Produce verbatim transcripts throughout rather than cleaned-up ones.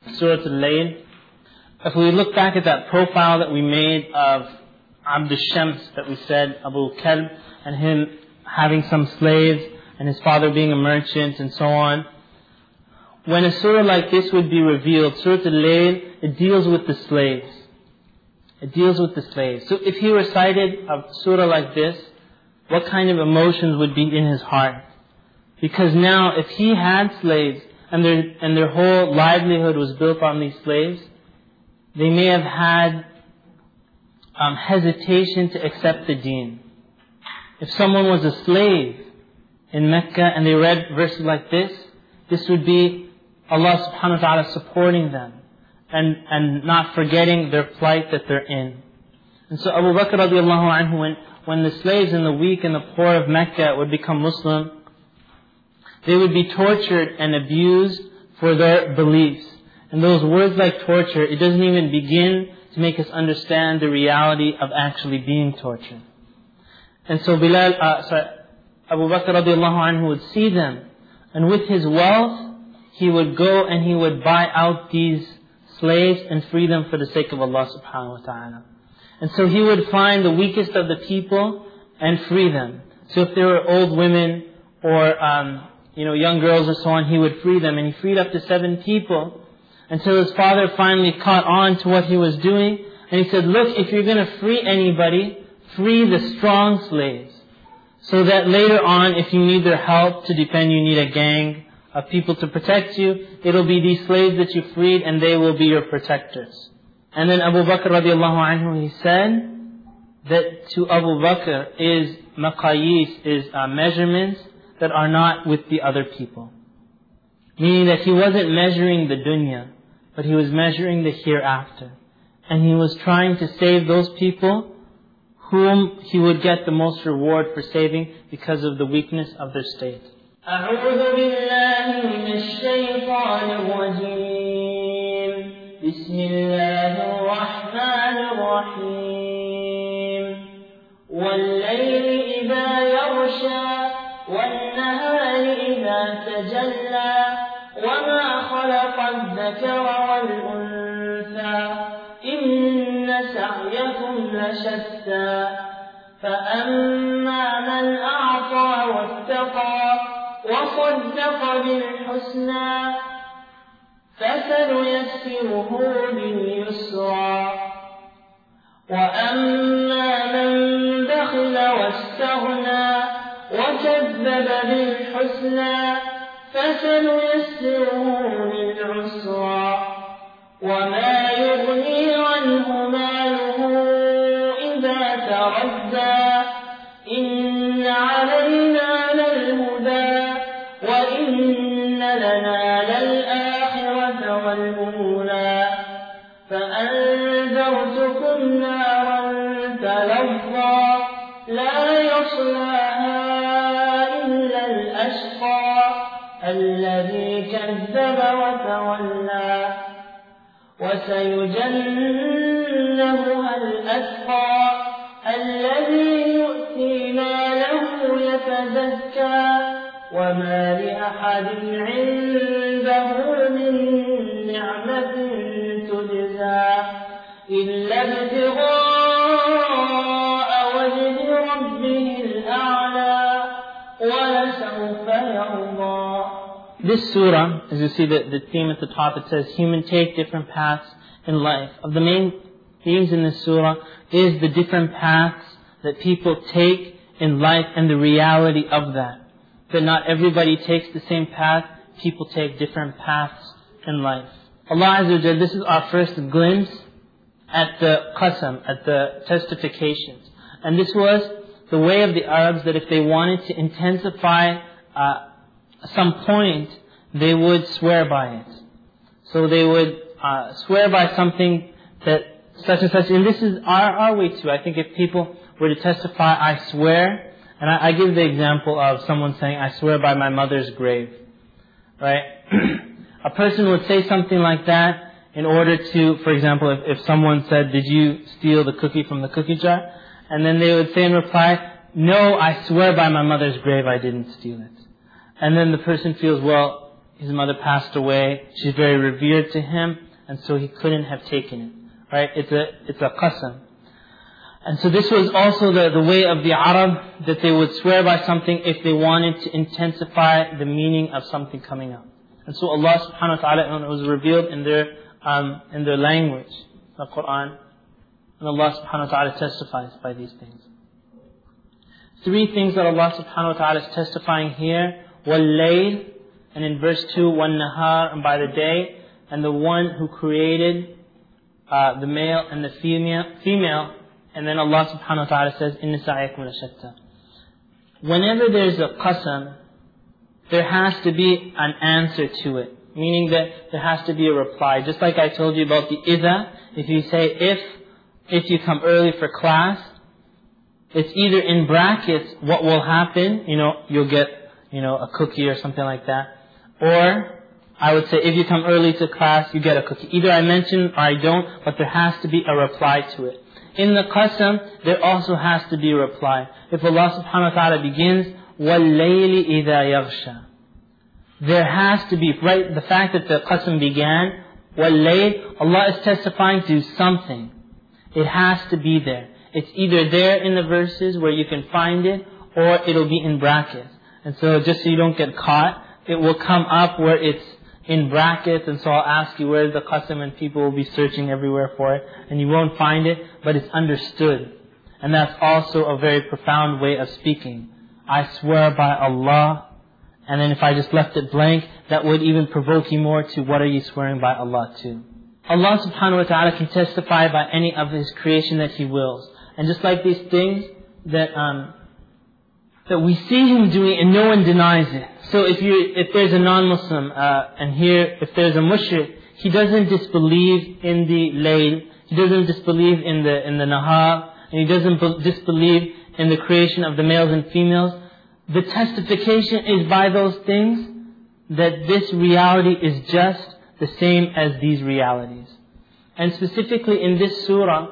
Surah Al-Layl. If we look back at that profile that we made of Abd al-Shams, that we said, Abu Kalb, and him having some slaves, and his father being a merchant, and so on. When a surah like this would be revealed, Surah Al-Layl, it deals with the slaves. It deals with the slaves. So if he recited a surah like this, what kind of emotions would be in his heart? Because now, if he had slaves, and their, and their whole livelihood was built on these slaves, they may have had um, hesitation to accept the deen. If someone was a slave in Mecca and they read verses like this, this would be Allah subhanahu wa ta'ala supporting them and, and not forgetting their plight that they're in. And so Abu Bakr radiallahu anhu, when, when the slaves and the weak and the poor of Mecca would become Muslim, they would be tortured and abused for their beliefs. And those words like torture, it doesn't even begin to make us understand the reality of actually being tortured. And so Bilal, uh, sorry, Abu Bakr radiallahu anhu would see them. And with his wealth, he would go and he would buy out these slaves and free them for the sake of Allah subhanahu wa ta'ala. And so he would find the weakest of the people and free them. So if there were old women or um, you know, young girls or so on, he would free them. And he freed up to seven people until his father finally caught on to what he was doing. And he said, look, if you're going to free anybody, free the strong slaves. So that later on, if you need their help to defend, you need a gang of people to protect you, it'll be these slaves that you freed and they will be your protectors. And then Abu Bakr radiallahu anhu, he said that to Abu Bakr is maqayis, is uh, measurements that are not with the other people. Meaning that he wasn't measuring the dunya, but he was measuring the hereafter. And he was trying to save those people whom he would get the most reward for saving because of the weakness of their state. أعوذ بالله من الشيطان الرجيم بسم الله الرحمن الرحيم والليل إذا يغشى والنهار إذا تجلى وما خلق الذكر والأنثى إن سعيكم لشتى فأما من أعطى واتقى وصدق بالحسنى فسنيسره لليسرى وأما من بخل واستغنى وكذب بالحسنى فسنيسره للعسرى وما يغني عنه ماله إذا تردى إن علينا للهدى وإن لنا للآخرة والأولى فأنذرتكم نارا تلظى لا يصلاها إلا الأشقى الذي كذب وتولى وسيجنبها الأتقى الذي يؤتي ماله يتزكى وما لأحد عنده من نعمة تجزى إلا ابتغاء وجه ربه الأعلى ولسوف يرضى. This surah, as you see the, the theme at the top, it says, human take different paths in life. Of the main themes in this surah is the different paths that people take in life and the reality of that. That not everybody takes the same path, people take different paths in life. Allah Azza wa Jalla, this is our first glimpse at the qasam, at the testifications. And this was the way of the Arabs that if they wanted to intensify uh, some point, they would swear by it. So they would uh, swear by something that such and such, and this is our, our way too. I think if people were to testify, I swear, and I, I give the example of someone saying, I swear by my mother's grave, right? A person would say something like that in order to, for example, if, if someone said, did you steal the cookie from the cookie jar? And then they would say in reply, no, I swear by my mother's grave I didn't steal it. And then the person feels, well, his mother passed away. She's very revered to him, and so he couldn't have taken it. Right? It's a it's a qasam. And so this was also the, the way of the Arab, that they would swear by something if they wanted to intensify the meaning of something coming up. And so Allah subhanahu wa ta'ala, when it was revealed in their um, in their language, the Quran, and Allah subhanahu wa ta'ala testifies by these things. Three things that Allah subhanahu wa ta'ala is testifying here: wal-layl, and in verse two, wan-nahar, and by the day, and the one who created uh, the male and the female, female. And then Allah subhanahu wa ta'ala says, inna sa'yakum lashatta. Whenever there's a qasam, there has to be an answer to it. Meaning that there has to be a reply. Just like I told you about the idha, if you say if, if you come early for class, it's either in brackets what will happen, you know, you'll get, you know, a cookie or something like that. Or, I would say if you come early to class, you get a cookie. Either I mention or I don't, but there has to be a reply to it. In the qasam, there also has to be a reply. If Allah subhanahu wa ta'ala begins, وَاللَّيْلِ إِذَا يَغْشَى, there has to be, right, the fact that the qasam began, وَاللَّيْلِ, Allah is testifying to something. It has to be there. It's either there in the verses where you can find it, or it'll be in brackets. And so just so you don't get caught, it will come up where it's in brackets, and so I'll ask you where's the qasam, and people will be searching everywhere for it, and you won't find it, but it's understood. And that's also a very profound way of speaking. I swear by Allah, and then if I just left it blank, that would even provoke you more to what are you swearing by Allah to. Allah subhanahu wa ta'ala can testify by any of His creation that He wills. And just like these things that um, that we see Him doing and no one denies it. So if you if there's a non-Muslim uh, and here if there's a mushrik, he doesn't disbelieve in the layl, he doesn't disbelieve in the in the nahar, and he doesn't be- disbelieve in the creation of the males and females. The testification is by those things that this reality is just the same as these realities. And specifically in this surah,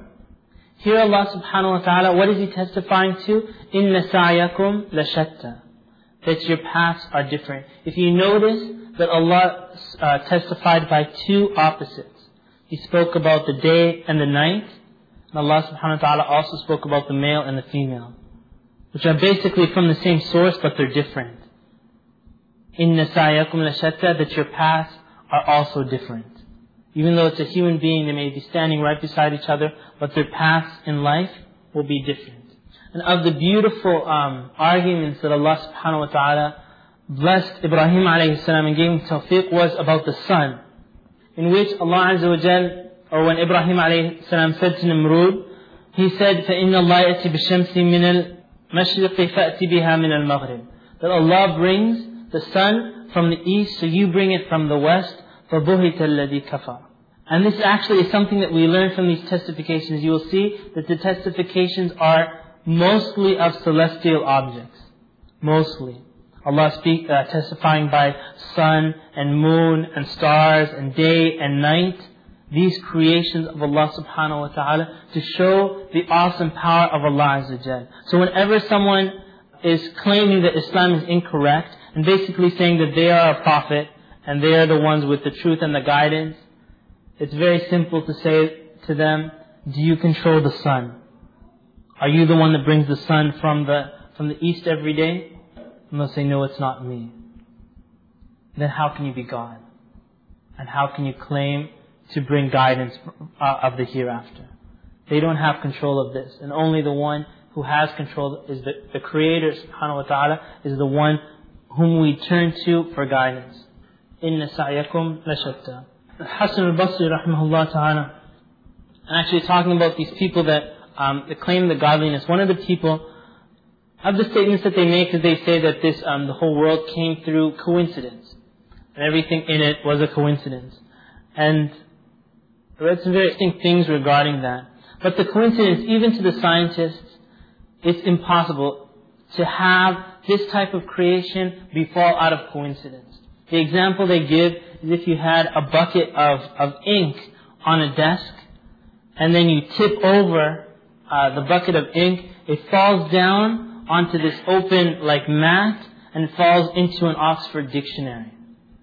here Allah subhanahu wa ta'ala, what is He testifying to? Inna sa'yakum lashatta. That your paths are different. If you notice that Allah uh, testified by two opposites. He spoke about the day and the night. And Allah subhanahu wa ta'ala also spoke about the male and the female, which are basically from the same source, but they're different. Inna sa'yakum lashatta, that your paths are also different. Even though it's a human being, they may be standing right beside each other, but their paths in life will be different. And of the beautiful um, arguments that Allah subhanahu wa ta'ala blessed Ibrahim alayhi salam and gave him tawfiq was about the sun, in which Allah Azza wa Jal, or when Ibrahim alayhi salam said to Nimrud, he said, فَإِنَّ اللَّهَ يَأْتِ بِالشَّمْسِ مِنَ الْمَشْرِقِ فَأْتِ بِهَا مِنَ الْمَغْرِبِ. That Allah brings the sun from the east, so you bring it from the west. فَبُهِتَ الَّذِي كَفَرَ. And this actually is something that we learn from these testifications. You will see that the testifications are mostly of celestial objects. Mostly. Allah speak, uh, testifying by sun and moon and stars and day and night. These creations of Allah subhanahu wa ta'ala to show the awesome power of Allah Azza wa Jal. So whenever someone is claiming that Islam is incorrect and basically saying that they are a prophet and they are the ones with the truth and the guidance, it's very simple to say to them, do you control the sun? Are you the one that brings the sun from the from the east every day? And they'll say, no, it's not me. Then how can you be God? And how can you claim to bring guidance uh, of the hereafter? They don't have control of this. And only the one who has control is the, the Creator subhanahu wa ta'ala, is the one whom we turn to for guidance. Inna sa'yakum lashatta. Hasan al-Basri rahimahullah ta'ala, and actually talking about these people that, um, that claim the godliness, one of the people, of the statements that they make is they say that this, um, the whole world came through coincidence. And everything in it was a coincidence. And I read some very interesting things regarding that. But the coincidence, even to the scientists, it's impossible to have this type of creation befall out of coincidence. The example they give is if you had a bucket of, of ink on a desk, and then you tip over uh, the bucket of ink, it falls down onto this open like mat, and it falls into an Oxford dictionary.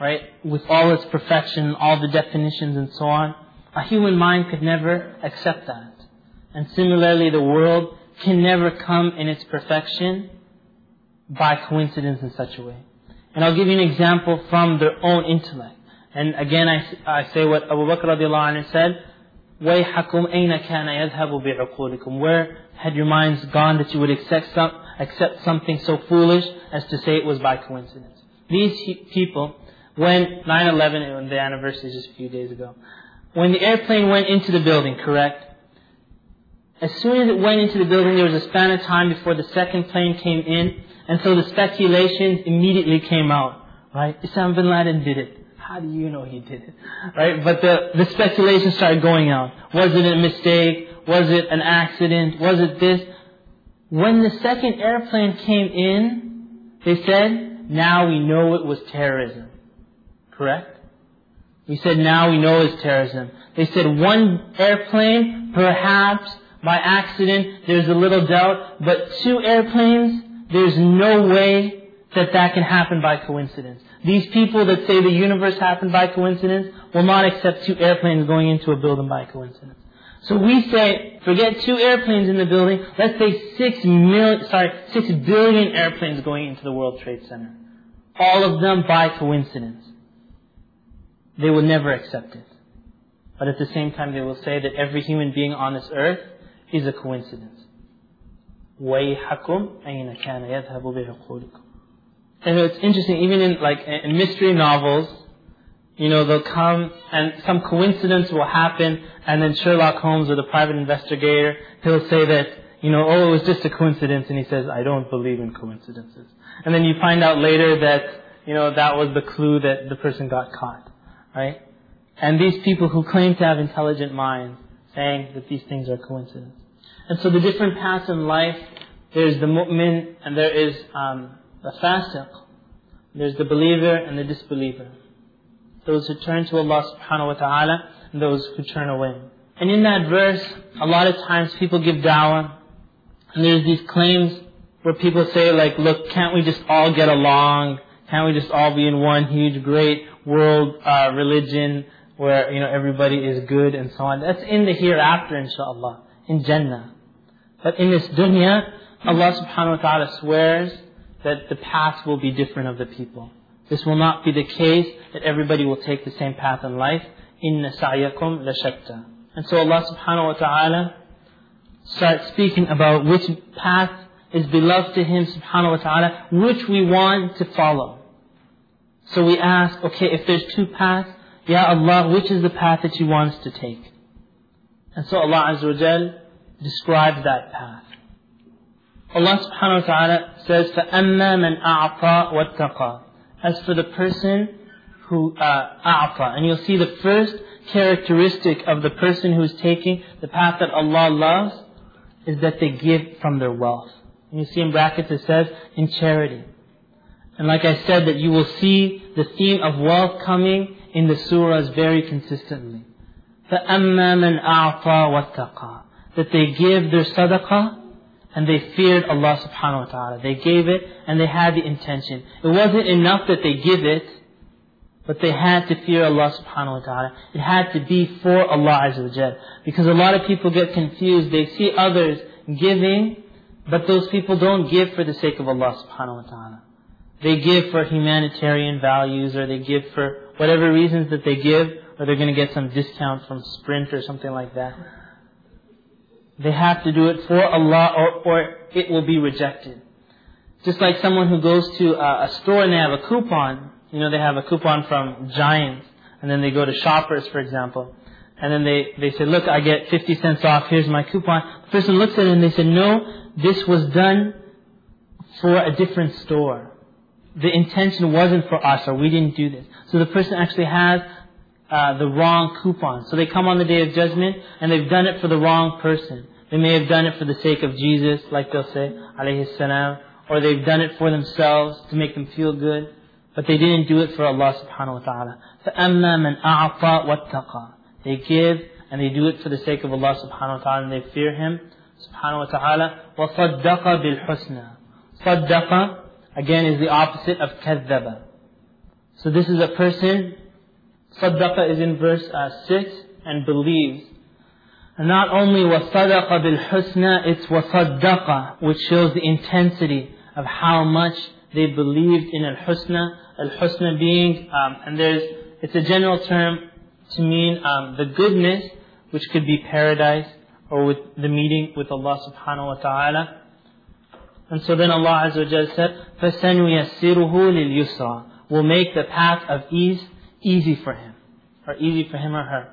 right, with all its perfection, all the definitions and so on, a human mind could never accept that. And similarly, the world can never come in its perfection by coincidence in such a way. And I'll give you an example from their own intellect. And again, I, I say what Abu Bakr radiallahu anhu said, وَيْحَكُمْ أَيْنَ كَانَ يَذْهَبُ بِعُقُولِكُمْ. Where had your minds gone that you would accept, some, accept something so foolish as to say it was by coincidence? These people, when nine eleven, and the anniversary is just a few days ago, when the airplane went into the building, correct? As soon as it went into the building, there was a span of time before the second plane came in, and so the speculations immediately came out, right? Osama bin Laden did it. How do you know he did it? Right? But the, the speculation started going out. Was it a mistake? Was it an accident? Was it this? When the second airplane came in, they said, now we know it was terrorism. Correct? We said, now we know it's terrorism. They said, one airplane, perhaps by accident, there's a little doubt. But two airplanes, there's no way that that can happen by coincidence. These people that say the universe happened by coincidence will not accept two airplanes going into a building by coincidence. So we say, forget two airplanes in the building, let's say six million, sorry, six billion airplanes going into the World Trade Center. All of them by coincidence. They will never accept it. But at the same time they will say that every human being on this earth is a coincidence. وَيْحَكُمْ أَيْنَ كَانَ يَذْهَبُ بِعُقُولِكُمْ. And it's interesting, even in like in mystery novels, you know, they'll come and some coincidence will happen, and then Sherlock Holmes or the private investigator, he'll say that, you know, oh, it was just a coincidence, and he says, I don't believe in coincidences. And then you find out later that, you know, that was the clue that the person got caught, right? And these people who claim to have intelligent minds, saying that these things are coincidence. And so the different paths in life, there's the mu'min and there is um, the fasiq. There's the believer and the disbeliever. Those who turn to Allah subhanahu wa ta'ala and those who turn away. And in that verse, a lot of times people give da'wah. And there's these claims where people say like, look, can't we just all get along? Can't we just all be in one huge, great world uh, religion where, you know, everybody is good and so on? That's in the hereafter, inshaAllah, in Jannah. But in this dunya, Allah subhanahu wa ta'ala swears that the paths will be different of the people. This will not be the case that everybody will take the same path in life. Inna sa'yakum lashatta. And so Allah subhanahu wa ta'ala starts speaking about which path is beloved to Him subhanahu wa ta'ala, which we want to follow. So we ask, okay, if there's two paths, Ya Allah, which is the path that you want us to take? And so Allah Azza wa Jal describes that path. Allah subhanahu wa ta'ala says, فَأَمَّا مَنْ أَعْطَى وَاتَّقَى. As for the person who uh, أَعْطَى, and you'll see the first characteristic of the person who's taking the path that Allah loves is that they give from their wealth. And you see in brackets it says, in charity. And like I said, that you will see the theme of wealth coming in the surahs very consistently. فَأَمَّا مَنْ أَعْطَى وَاتَّقَى. That they give their sadaqah and they feared Allah subhanahu wa ta'ala. They gave it and they had the intention. It wasn't enough that they give it, but they had to fear Allah subhanahu wa ta'ala. It had to be for Allah Azza wa Jal. Because a lot of people get confused. They see others giving, but those people don't give for the sake of Allah subhanahu wa ta'ala. They give for humanitarian values, or they give for whatever reasons that they give, or they're going to get some discount from Sprint or something like that. They have to do it for Allah, or, or it will be rejected. Just like someone who goes to a, a store and they have a coupon. You know, they have a coupon from Giants, and then they go to Shoppers, for example. And then they, they say, look, I get fifty cents off, here's my coupon. The person looks at it and they say, no, this was done for a different store. The intention wasn't for us, or we didn't do this. So the person actually has uh, the wrong coupon. So they come on the Day of Judgment and they've done it for the wrong person. They may have done it for the sake of Jesus, like they'll say, alayhi salam, or they've done it for themselves to make them feel good, but they didn't do it for Allah subhanahu wa ta'ala. فَأَمَّا مَنْ أَعْطَى وَاتَّقَى. They give and they do it for the sake of Allah subhanahu wa ta'ala, and they fear Him subhanahu wa ta'ala. وَصَدَّقَ بِالْحُسْنَى. صَدَّقَ, again, is the opposite of كَذَّبَ. So this is a person, صدق is in verse uh, six, and believes. And not only وَصَدَقَ بِالْحُسْنَى, it's وَصَدَّقَ, which shows the intensity of how much they believed in al-husna. Al-husna being, um, and there's, it's a general term to mean um, the goodness, which could be paradise, or with the meeting with Allah subhanahu wa ta'ala. And so then Allah Azza wa Jalla said, فَسَنُيَسِّرُهُ لِلْيُسْرَى, will make the path of ease easy for him, or easy for him or her.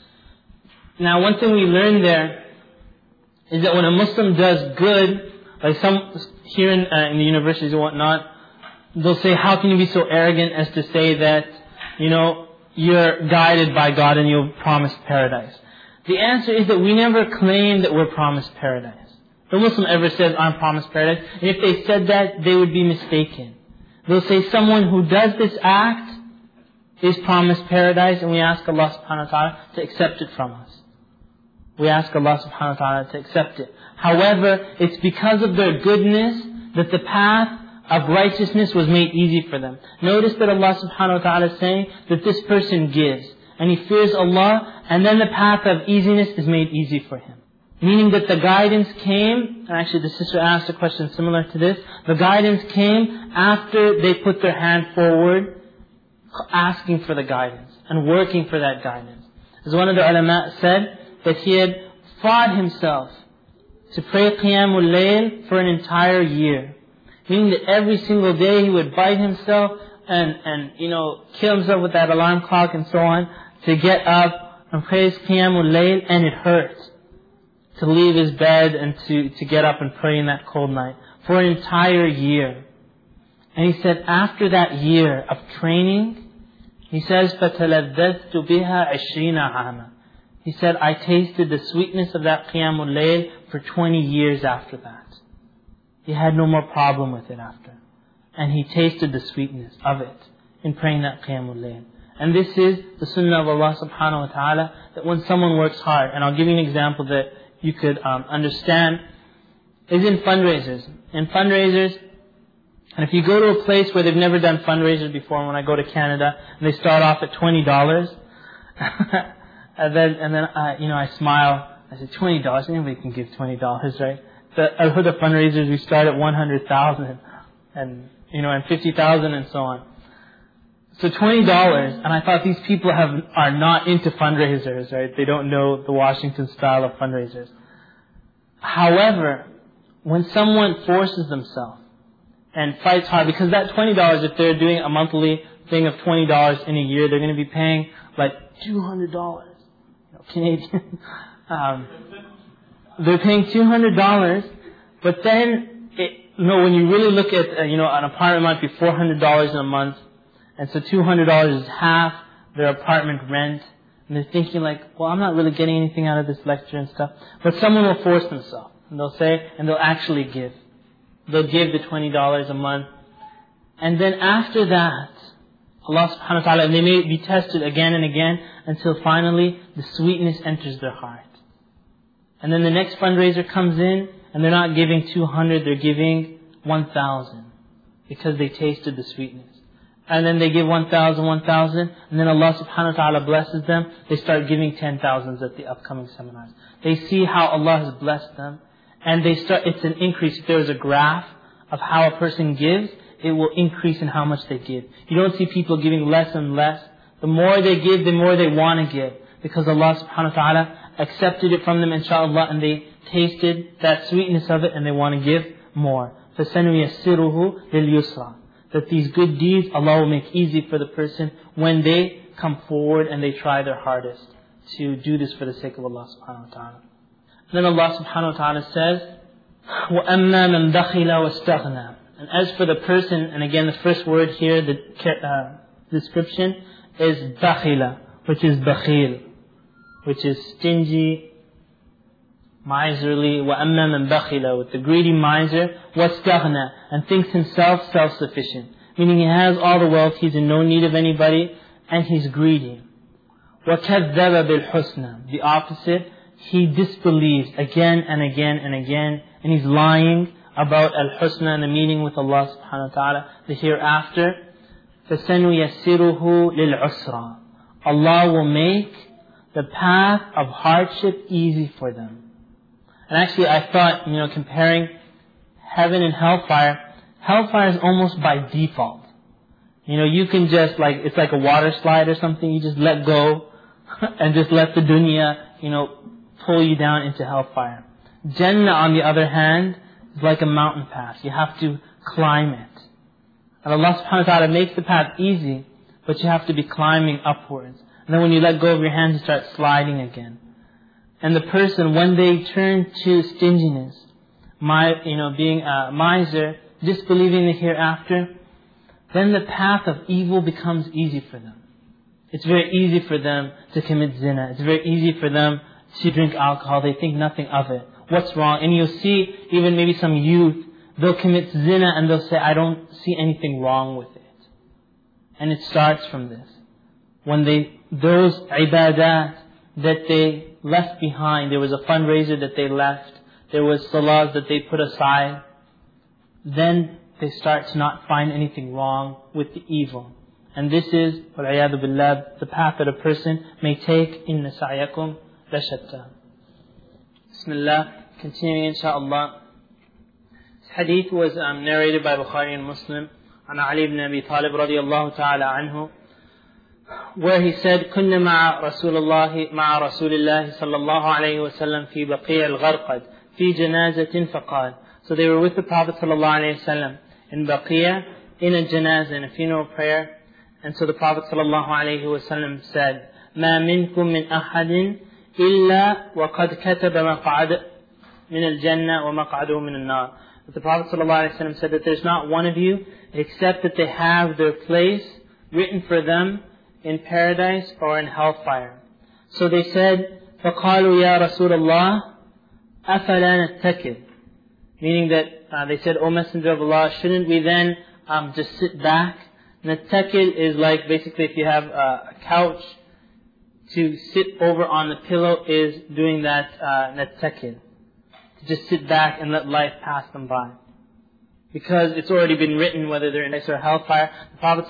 Now, one thing we learn there is that when a Muslim does good, like some here in, uh, in the universities and whatnot, they'll say, how can you be so arrogant as to say that, you know, you're guided by God and you'll promise paradise? The answer is that we never claim that we're promised paradise. No Muslim ever says, I'm promised paradise. And if they said that, they would be mistaken. They'll say someone who does this act is promised paradise, and we ask Allah subhanahu wa ta'ala to accept it from us. We ask Allah subhanahu wa ta'ala to accept it. However, it's because of their goodness that the path of righteousness was made easy for them. Notice that Allah subhanahu wa ta'ala is saying that this person gives, and he fears Allah, and then the path of easiness is made easy for him. Meaning that the guidance came, and actually the sister asked a question similar to this, the guidance came after they put their hand forward, asking for the guidance, and working for that guidance. As one of the ulama said, that he had fought himself to pray Qiyamul Layl for an entire year. Meaning that every single day he would bite himself and, and you know, kill himself with that alarm clock and so on, to get up and pray Qiyamul Layl, and it hurt to leave his bed and to, to get up and pray in that cold night for an entire year. And he said after that year of training, he says, فَتَلَذَّذْتُ بِهَا عِشْرِينَ عَامًا. He said, I tasted the sweetness of that Qiyamul Layl for twenty years after that. He had no more problem with it after. And he tasted the sweetness of it in praying that Qiyamul Layl. And this is the sunnah of Allah subhanahu wa ta'ala, that when someone works hard, and I'll give you an example that you could um, understand, is in fundraisers. In fundraisers, and if you go to a place where they've never done fundraisers before, when I go to Canada, and they start off at twenty dollars, and then, and then I, you know, I smile, I say, twenty dollars, anybody can give twenty dollars, right? The, I've heard the fundraisers, we start at one hundred thousand, and, you know, and fifty thousand and so on. So twenty dollars, and I thought these people have are not into fundraisers, right? They don't know the Washington style of fundraisers. However, when someone forces themselves and fights hard, because that twenty dollars, if they're doing a monthly thing of twenty dollars in a year, they're going to be paying like two hundred dollars, you know, Canadian. um, they're paying two hundred dollars, but then, it, you know, when you really look at, uh, you know, an apartment might be four hundred dollars in a month, and so two hundred dollars is half their apartment rent. And they're thinking like, well, I'm not really getting anything out of this lecture and stuff. But someone will force themselves. And they'll say, and they'll actually give. They'll give the twenty dollars a month. And then after that, Allah subhanahu wa ta'ala, and they may be tested again and again until finally the sweetness enters their heart. And then the next fundraiser comes in, and they're not giving two hundred, they're giving one thousand. Because they tasted the sweetness. And then they give one thousand, one thousand, and then Allah subhanahu wa ta'ala blesses them. They start giving ten thousands at the upcoming seminars. They see how Allah has blessed them, and they start, it's an increase. If there was a graph of how a person gives, it will increase in how much they give. You don't see people giving less and less. The more they give, the more they want to give. Because Allah subhanahu wa ta'ala accepted it from them, inshaAllah, and they tasted that sweetness of it, and they want to give more. فَسَنُيَسِّرُهُ لِلْيُسْرَى. That these good deeds, Allah will make easy for the person when they come forward and they try their hardest to do this for the sake of Allah subhanahu wa ta'ala. Then Allah subhanahu wa ta'ala says, وَأَمَّا مَنْ بَخِلَ وَاسْتَغْنَى. And as for the person, and again the first word here, the uh, description is bakhila, which is bakhil, which is stingy, miserly. وَأَمَّا مَنْ بَخِلَ, with the greedy miser, وَاسْتَغْنَى, and thinks himself self-sufficient. Meaning he has all the wealth, he's in no need of anybody, and he's greedy. وَكَذَّبَ بِالْحُسْنَى, the opposite, he disbelieves again and again and again, and he's lying about al-husna and the meeting with Allah subhanahu wa ta'ala, the hereafter. فَسَنُيَسِّرُهُ لِلْعُسْرَى. Allah will make the path of hardship easy for them. And actually I thought, you know, comparing heaven and hellfire, hellfire is almost by default. You know, you can just like, it's like a water slide or something, you just let go and just let the dunya, you know, pull you down into hellfire. Jannah, on the other hand, is like a mountain pass. You have to climb it. And Allah subhanahu wa ta'ala makes the path easy, but you have to be climbing upwards. And then when you let go of your hands, you start sliding again. And the person, when they turn to stinginess, my, you know, being a miser, disbelieving the hereafter, then the path of evil becomes easy for them. It's very easy for them to commit zina. It's very easy for them to drink alcohol. They think nothing of it. What's wrong? And you'll see even maybe some youth, they'll commit zina and they'll say, I don't see anything wrong with it. And it starts from this. When they, those ibadat that they left behind, there was a fundraiser that they left, there was salahs that they put aside, then they start to not find anything wrong with the evil. And this is, wal-'iyadhu billah, the path that a person may take. Inna sa'yakum lashatta. Bismillah. Continuing inshaAllah. This hadith was um, narrated by Bukhari and Muslim on Ali ibn Abi Talib radiyallahu ta'ala anhu, where he said, كنا مع رسول الله مع رسول الله صلى الله عليه وسلم في بقيع الغرقد في جنازة فقال. So they were with the Prophet sallallahu alaihi wasallam in Baqiyah, in a janazah, in a funeral prayer. And so the Prophet sallallahu alaihi wasallam said, ما منكم من أحد إلا وقد كتب مقعد من الجنة ومقعده من النار. But the Prophet sallallahu alaihi wasallam said that there's not one of you except that they have their place written for them in paradise or in hellfire. So they said, فقالوا يا رسول الله أفلا نتكل. Meaning that uh, they said, O Messenger of Allah, shouldn't we then um, just sit back? Nattakil is like basically if you have uh, a couch, to sit over on the pillow is doing that uh, nattakil. To just sit back and let life pass them by. Because it's already been written whether they're in this or hellfire. The Prophet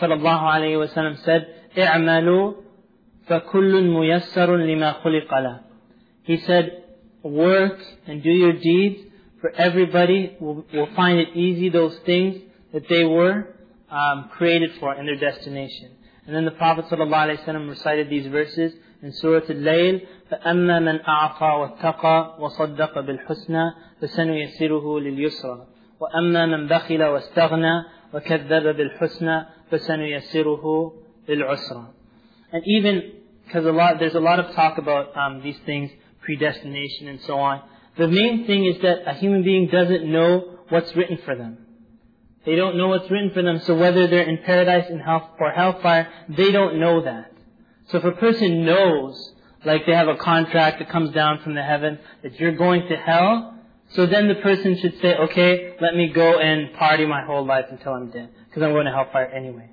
ﷺ said, اعملوا فكل ميسر لما خلق له. He said, work and do your deeds, for everybody will, will find it easy those things that they were um, created for in their destination. And then the Prophet ﷺ recited these verses in Surah Al-Layl, فَأَمَّا مَنْ أَعْطَى وَاتَّقَى وَصَدَّقَ بِالْحُسْنَى فَسَنُيَسِّرُهُ لِلْيُسْرَى وَأَمَّا مَنْ بَخِلَ وَاسْتَغْنَى وَكَذَّبَ بِالْحُسْنَى فَسَنُيَسِّرُهُ لِلْعُسْرَى. And even, because a lot, there's a lot of talk about um, these things, predestination and so on. The main thing is that a human being doesn't know what's written for them. They don't know what's written for them. So whether they're in paradise in hell, or hellfire, they don't know that. So if a person knows, like they have a contract that comes down from the heaven, that you're going to hell, so then the person should say, okay, let me go and party my whole life until I'm dead, because I'm going to hellfire anyway.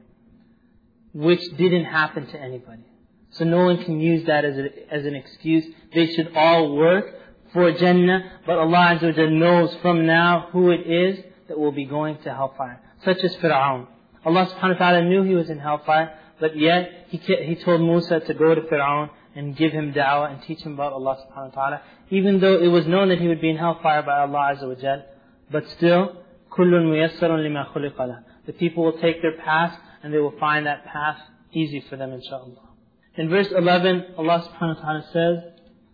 Which didn't happen to anybody. So no one can use that as, a, as an excuse. They should all work for Jannah, but Allah Azza wa Jalla knows from now who it is that will be going to hellfire. Such as Fir'aun. Allah subhanahu wa ta'ala knew he was in hellfire, but yet he, he told Musa to go to Fir'aun and give him da'wah and teach him about Allah subhanahu wa ta'ala. Even though it was known that he would be in hellfire by Allah Azza wa Jalla, but still, كُلٌّ مُيَسَّرٌ لِمَا خُلِقَ لَهُ. The people will take their path and they will find that path easy for them, inshaAllah. In verse eleven, Allah subhanahu wa ta'ala says,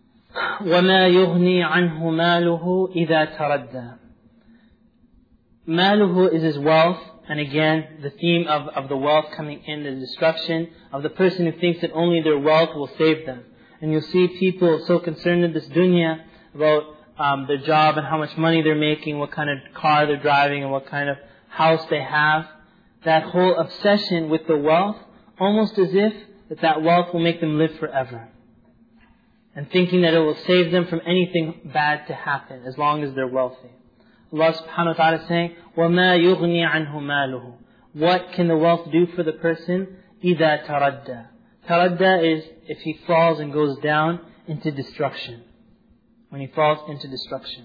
وَمَا يُغْنِي عَنْهُ مَالُهُ إِذَا تَرَدَّى. Maluhu is his wealth, and again, the theme of, of the wealth coming in, the destruction of the person who thinks that only their wealth will save them. And you'll see people so concerned in this dunya about um, their job and how much money they're making, what kind of car they're driving, and what kind of house they have. That whole obsession with the wealth, almost as if that, that wealth will make them live forever. And thinking that it will save them from anything bad to happen as long as they're wealthy. Allah subhanahu wa ta'ala is saying, وَمَا يُغْنِي عَنْهُ مَالُهُ. What can the wealth do for the person? إِذَا تَرَدَّى. Taradda is if he falls and goes down into destruction. When he falls into destruction.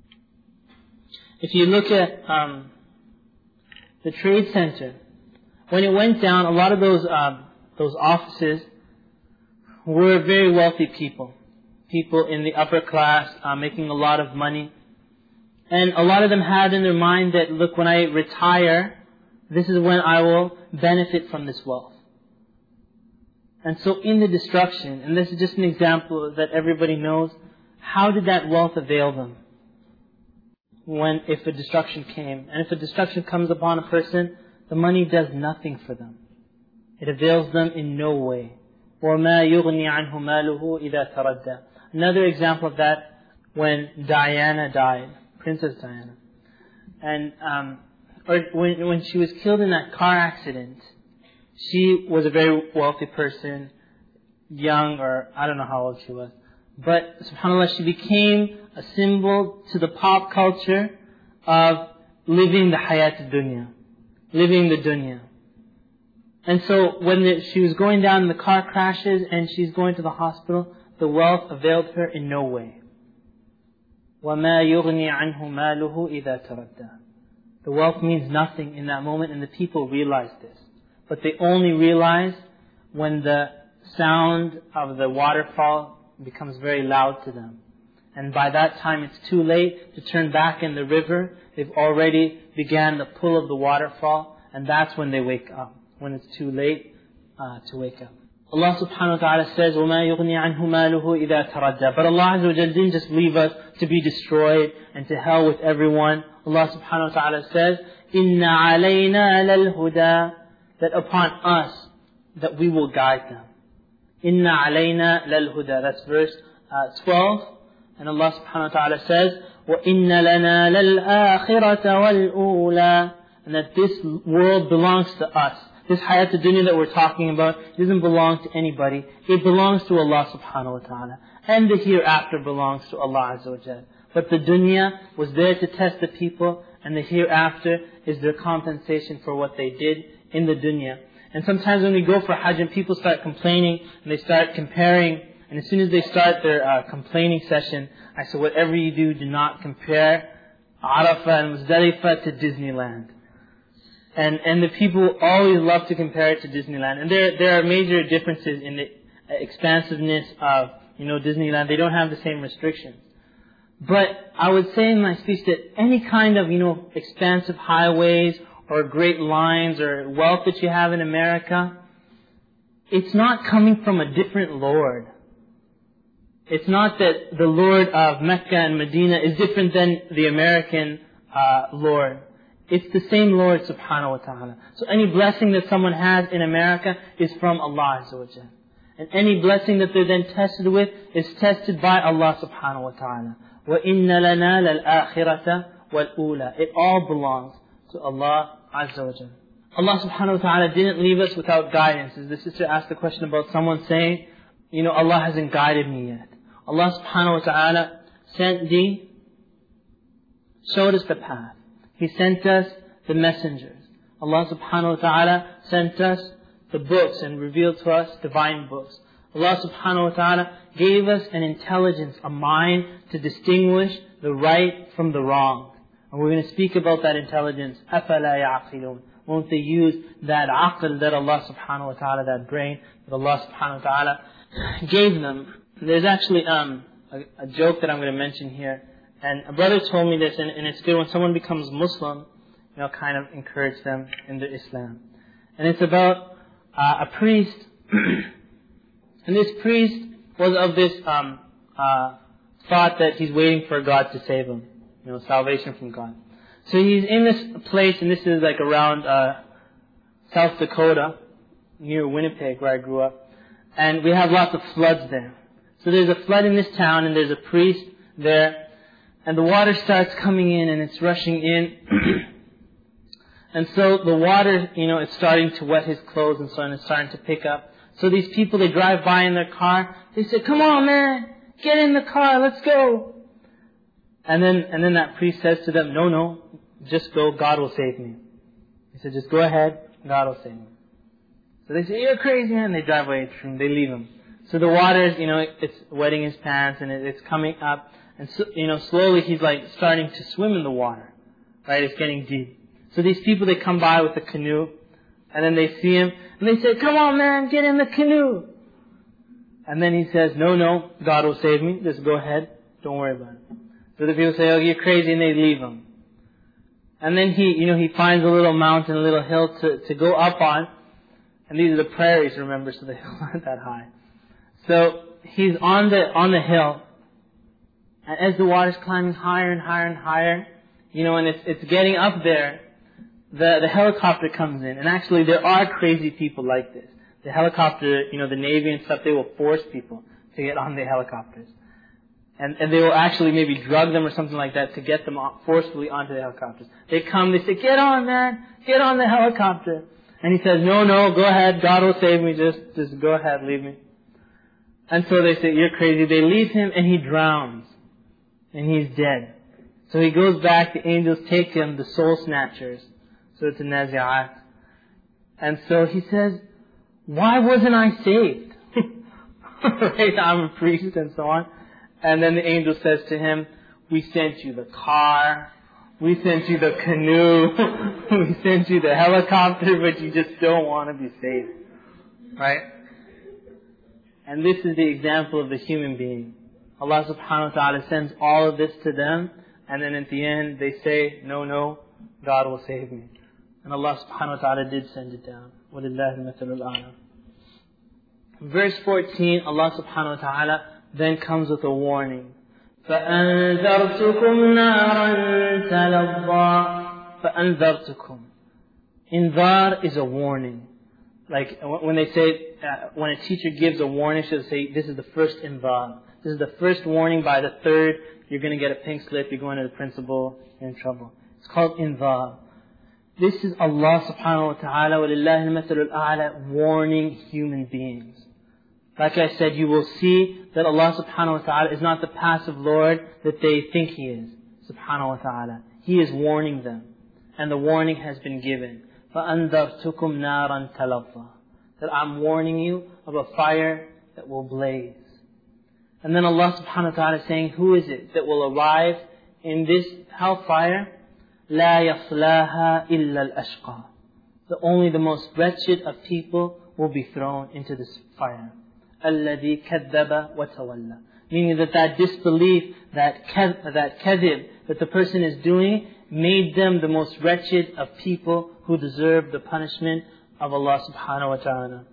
If you look at um, the Trade Center, when it went down, a lot of those um, those offices were very wealthy people. People in the upper class uh, making a lot of money. And a lot of them had in their mind that, look, when I retire, this is when I will benefit from this wealth. And so in the destruction, and this is just an example that everybody knows, how did that wealth avail them? When, if a destruction came. And if a destruction comes upon a person, the money does nothing for them. It avails them in no way. وَمَا يُغْنِي عَنْهُ مَالُهُ إِذَا تَرَدَّى. Another example of that, when Diana died, Princess Diana. And um, or when, when she was killed in that car accident, she was a very wealthy person, young, or I don't know how old she was. But subhanAllah, she became a symbol to the pop culture of living the hayat dunya, living the dunya. And so when the, she was going down, the car crashes and she's going to the hospital, the wealth availed her in no way. وَمَا يُغْنِي عَنْهُ مَالُهُ إِذَا تَرَدَّى. The wealth means nothing in that moment, and the people realize this. But they only realize when the sound of the waterfall becomes very loud to them. And by that time it's too late to turn back in the river. They've already began the pull of the waterfall, and that's when they wake up. When it's too late uh, to wake up. Allah subhanahu wa ta'ala says, وَمَا يُغْنِي عَنْهُ مَالُهُ إِذَا تَرَدَّى. But Allah Azza wa Jal didn't just leave us to be destroyed and to hell with everyone. Allah subhanahu wa ta'ala says, إِنَّ عَلَيْنَا لَلْهُدَى. That upon us, that we will guide them. إِنَّ عَلَيْنَا لَلْهُدَى. That's verse uh, twelve. And Allah subhanahu wa ta'ala says, وَإِنَّ لَنَا لَلْآخِرَةَ وَالْأُولَى. And that this world belongs to us. This hayat dunya that we're talking about doesn't belong to anybody. It belongs to Allah subhanahu wa ta'ala. And the hereafter belongs to Allah Azza wa Jal. But the dunya was there to test the people, and the hereafter is their compensation for what they did in the dunya. And sometimes when we go for Hajj and people start complaining and they start comparing, and as soon as they start their uh, complaining session, I say, whatever you do, do not compare Arafah and Muzdalifah to Disneyland. And and the people always love to compare it to Disneyland. And there there are major differences in the expansiveness of, you know, Disneyland. They don't have the same restrictions. But I would say in my speech that any kind of, you know, expansive highways or great lines or wealth that you have in America, it's not coming from a different Lord. It's not that the Lord of Mecca and Medina is different than the American uh, Lord. It's the same Lord subhanahu wa ta'ala. So any blessing that someone has in America is from Allah Azza wa Jal. And any blessing that they're then tested with is tested by Allah subhanahu wa ta'ala. وَإِنَّ لَنَا لَلْآخِرَةَ وَالْأُولَى. It all belongs to Allah Azza wa Jal. Allah subhanahu wa ta'ala didn't leave us without guidance. As the sister asked the question about someone saying, you know, Allah hasn't guided me yet. Allah subhanahu wa ta'ala sent the, showed us the path. He sent us the messengers. Allah subhanahu wa ta'ala sent us the books and revealed to us divine books. Allah subhanahu wa ta'ala gave us an intelligence, a mind to distinguish the right from the wrong. And we're going to speak about that intelligence. أَفَلَا يَعْقِلُونَ. Won't they use that aql that Allah subhanahu wa ta'ala, that brain that Allah subhanahu wa ta'ala gave them? There's actually um, a, a joke that I'm going to mention here. And a brother told me this, and, and it's good when someone becomes Muslim, you know, kind of encourage them in their Islam. And it's about uh, a priest, and this priest was of this um, uh, thought that he's waiting for God to save him, you know, salvation from God. So he's in this place, and this is like around uh, South Dakota, near Winnipeg, where I grew up, and we have lots of floods there. So there's a flood in this town, and there's a priest there. And the water starts coming in and it's rushing in. And so the water, you know, it's starting to wet his clothes and so on. It's starting to pick up. So these people, they drive by in their car. They say, come on, man, get in the car, let's go. And then, and then that priest says to them, no, no, just go, God will save me. He said, just go ahead, God will save me. So they say, you're crazy, man. They drive away from him, they leave him. So the water is, you know, it's wetting his pants and it's coming up. And so, you know, slowly he's like starting to swim in the water. Right? It's getting deep. So these people, they come by with a canoe And then they see him, and they say, come on man, get in the canoe. And then he says, no, no, God will save me. Just go ahead. Don't worry about it. So the people say, oh, you're crazy, and they leave him. And then he, you know, he finds a little mountain, a little hill to, to go up on. And these are the prairies, remember, so the hills aren't that high. So he's on the, on the hill. And as the water's climbing higher and higher and higher, you know, and it's, it's getting up there, the, the helicopter comes in. And actually there are crazy people like this. The helicopter, you know, the Navy and stuff, they will force people to get on the helicopters. And, and they will actually maybe drug them or something like that to get them forcefully onto the helicopters. They come, they say, get on man, get on the helicopter. And he says, no, no, go ahead, God will save me, just, just go ahead, leave me. And so they say, you're crazy. They leave him and he drowns. And he's dead. So he goes back, the angels take him, the soul snatchers. So it's a Nazi'at. And so he says, why wasn't I saved? Right, I'm a priest and so on. And then the angel says to him, we sent you the car, we sent you the canoe, we sent you the helicopter, but you just don't want to be saved. Right? And this is the example of the human being. Allah subhanahu wa ta'ala sends all of this to them, and then at the end they say, no, no, God will save me. And Allah subhanahu wa ta'ala did send it down. وَلِلَّهِ الْمَثَلُ الْأَعْلَى. Verse fourteen, Allah subhanahu wa ta'ala then comes with a warning. فَأَنذَرْتُكُمْ نَارًا تَلَظَّى فَأَنذَرْتُكُمْ. Inzar is a warning. Like when they say, uh, when a teacher gives a warning, she'll say, this is the first inzar. This is the first warning. By the third, you're going to get a pink slip, you're going to the principal, you're in trouble. It's called inzar. This is Allah subhanahu wa ta'ala, وَلِلَّهِ الْمَثَلُ الْأَعْلَى, warning human beings. Like I said, you will see that Allah subhanahu wa ta'ala is not the passive Lord that they think He is. Subhanahu wa ta'ala. He is warning them. And the warning has been given. فَأَنذَرْتُكُمْ نَارًا تَلَظَّى. That I'm warning you of a fire that will blaze. And then Allah subhanahu wa ta'ala is saying, who is it that will arrive in this hellfire? لَا يَصْلَاهَا إِلَّا الْأَشْقَى. The only the most wretched of people will be thrown into this fire. الَّذِي كَذَّبَ وَتَوَلَّى. Meaning that that disbelief, that kadhib, that kadhib that the person is doing, made them the most wretched of people who deserve the punishment of Allah subhanahu wa ta'ala.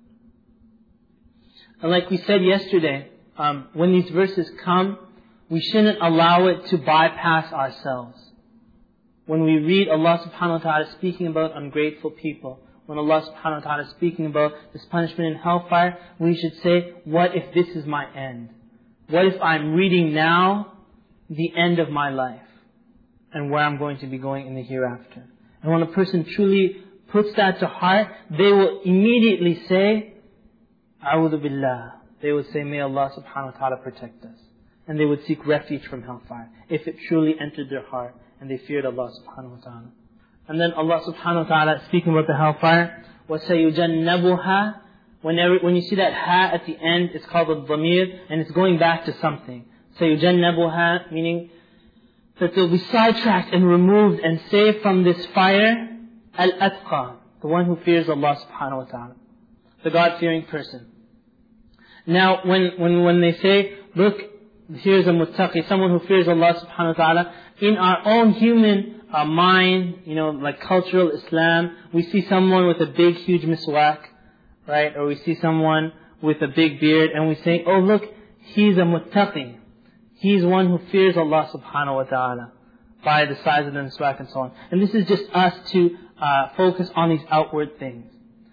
And like we said yesterday, um, when these verses come, we shouldn't allow it to bypass ourselves. When we read Allah subhanahu wa ta'ala speaking about ungrateful people, when Allah subhanahu wa ta'ala is speaking about this punishment in hellfire, we should say, what if this is my end? What if I'm reading now the end of my life and where I'm going to be going in the hereafter? And when a person truly puts that to heart, they will immediately say, A'udhu Billah. They would say, may Allah subhanahu wa ta'ala protect us. And they would seek refuge from hellfire if it truly entered their heart and they feared Allah subhanahu wa ta'ala. And then Allah subhanahu wa ta'ala speaking about the hellfire, وَسَيُجَنَّبُهَا. Whenever, when you see that ha at the end, it's called a dhamir, and it's going back to something. سَيُجَنَّبُهَا, meaning that they'll be sidetracked and removed and saved from this fire. Al-Atqa, the one who fears Allah subhanahu wa ta'ala. The God-fearing person. Now, when, when, when they say, look, here's a muttaqi, someone who fears Allah subhanahu wa ta'ala, in our own human uh, mind, you know, like cultural Islam, we see someone with a big, huge miswak, right? Or we see someone with a big beard, and we say, oh look, he's a muttaqi. He's one who fears Allah subhanahu wa ta'ala by the size of the miswak and so on. And this is just us to uh, focus on these outward things.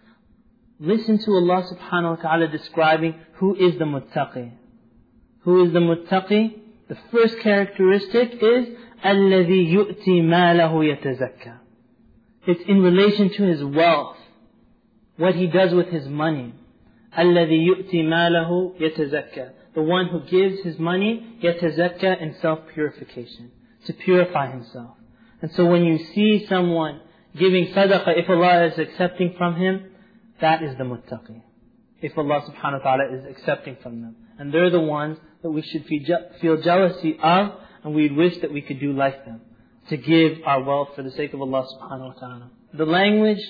Listen to Allah subhanahu wa ta'ala describing who is the muttaqi. Who is the muttaqi? The first characteristic is الَّذِي يُؤْتِي مَالَهُ يَتَزَكَّى. It's in relation to his wealth, what he does with his money. الَّذِي يُؤْتِي مَالَهُ يَتَزَكَّى. The one who gives his money, يَتَزَكَّى, in self-purification, to purify himself. And so when you see someone giving sadaqah, if Allah is accepting from him, that is the muttaqi. If Allah subhanahu wa ta'ala is accepting from them. And they're the ones that we should feel jealousy of, and we wish that we could do like them. To give our wealth for the sake of Allah subhanahu wa ta'ala. The language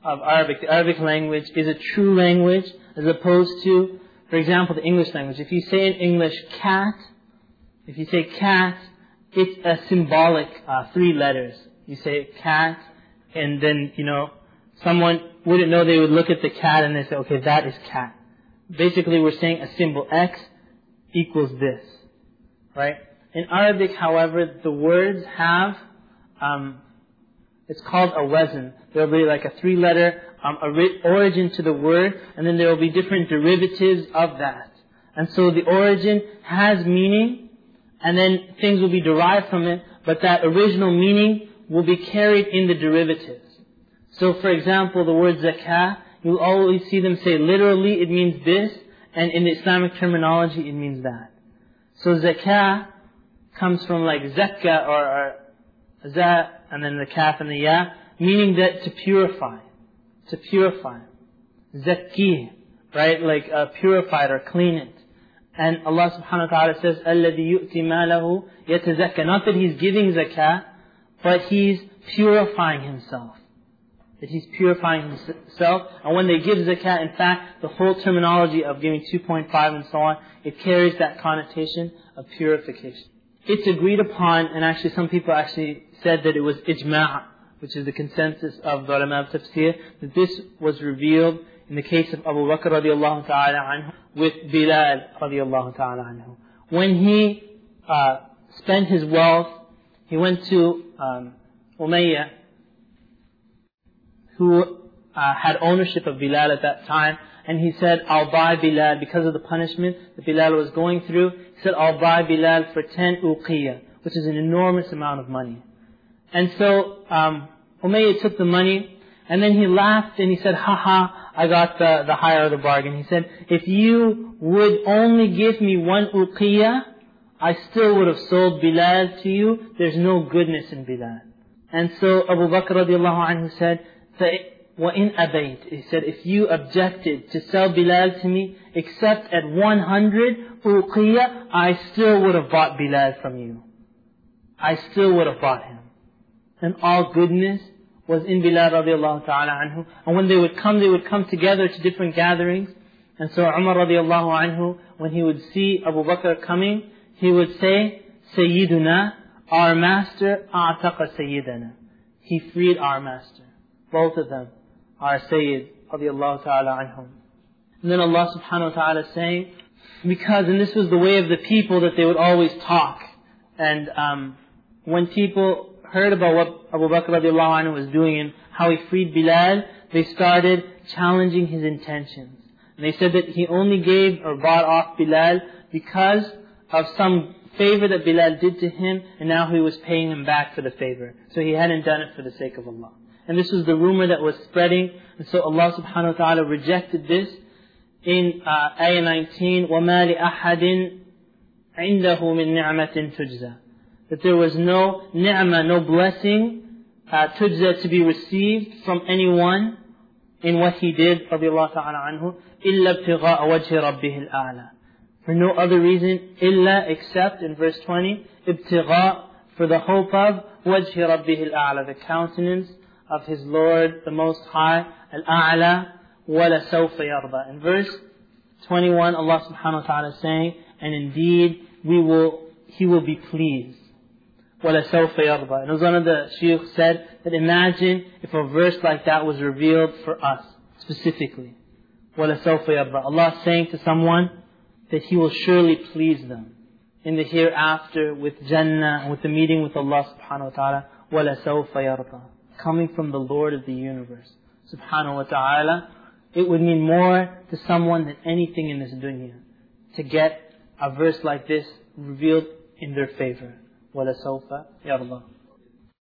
of Arabic. The Arabic language is a true language as opposed to, for example, the English language. If you say in English cat, if you say cat, it's a symbolic uh, three letters. You say cat, and then, you know, someone wouldn't know, they would look at the cat and they say, okay, that is cat. Basically, we're saying a symbol X equals this, right? In Arabic, however, the words have, um, it's called a wazn. There will be like a three-letter um, origin to the word, and then there will be different derivatives of that. And so the origin has meaning, and then things will be derived from it, but that original meaning will be carried in the derivatives. So for example, the word zakah, you'll always see them say literally it means this, and in the Islamic terminology it means that. So zakah comes from like zakka or, or za, and then the kaf and the ya, meaning that to purify, to purify. Zakki, right, like uh, purified or clean it. And Allah subhanahu wa ta'ala says, الَّذِي يُؤْتِ مَالَهُ يَتَزَكَّى. Not that He's giving zakah, but He's purifying Himself. That He's purifying Himself. And when they give zakah, in fact, the whole terminology of giving two point five and so on, it carries that connotation of purification. It's agreed upon, and actually some people actually said that it was ijma', which is the consensus of the ulama of tafsir, that this was revealed in the case of Abu Bakr radiallahu ta'ala anhu with Bilal radiallahu ta'ala anhu. When he uh, spent his wealth, he went to um, Umayyah, who uh, had ownership of Bilal at that time, and he said, I'll buy Bilal, because of the punishment that Bilal was going through, he said, I'll buy Bilal for ten uqiyah, which is an enormous amount of money. And so um, Umayyah took the money, and then he laughed and he said, ha ha, I got the, the higher of the bargain. He said, if you would only give me one uqiyah, I still would have sold Bilal to you. There's no goodness in Bilal. And so Abu Bakr radiallahu anhu said, وَإِنْ أَبَيْتِ, he said, if you objected to sell Bilal to me, except at one hundred uqiyah, I still would have bought Bilal from you. I still would have bought him. And all goodness was in Bilal radiallahu ta'ala anhu. And when they would come, they would come together to different gatherings. And so Umar radiallahu anhu, when he would see Abu Bakr coming, he would say, Sayyiduna, our master, a'taqa Sayyidana. He freed our master. Both of them are Sayyid radiallahu ta'ala anhum. And then Allah subhanahu wa ta'ala is saying, because, and this was the way of the people, that they would always talk. And um, when people heard about what Abu Bakr radiallahu anhu was doing and how he freed Bilal, they started challenging his intentions. And they said that he only gave or bought off Bilal because of some favor that Bilal did to him, and now he was paying him back for the favor. So he hadn't done it for the sake of Allah. And this was the rumor that was spreading, and so Allah subhanahu wa ta'ala rejected this in uh, ayah nineteen, وَمَا لِأَحَدٍ عِنْدَهُ مِن نِعْمَةٍ تُجْزَى. That there was no ni'mah, no blessing, uh, tujza, to be received from anyone in what he did, radiallahu ta'ala anhu, إِلَّا ابْتِغَاءَ وَجْهِ رَبِّهِ الْأَعْلَى. For no other reason, إِلَّا, except, in verse twenty, ابْتِغَاء, for the hope of وَجْهِ رَبِّهِ الْأَعْلَى, the countenance of his Lord, the Most High, Al-A'la, وَلَسَوْفَ يَرْضَى. In verse twenty-one, Allah subhanahu wa ta'ala is saying, and indeed, we will, He will be pleased. وَلَسَوْفَ يَرْضَى. And as one of the Shaykh said, that imagine if a verse like that was revealed for us, specifically. وَلَسَوْفَ يَرْضَى. Allah is saying to someone that He will surely please them in the hereafter with Jannah, and with the meeting with Allah subhanahu wa ta'ala. وَلَسَوْفَ يَرْضَى. Coming from the Lord of the universe, subhanahu wa ta'ala, it would mean more to someone than anything in this dunya to get a verse like this revealed in their favor. وَلَسَوْفَ يَرْضَى.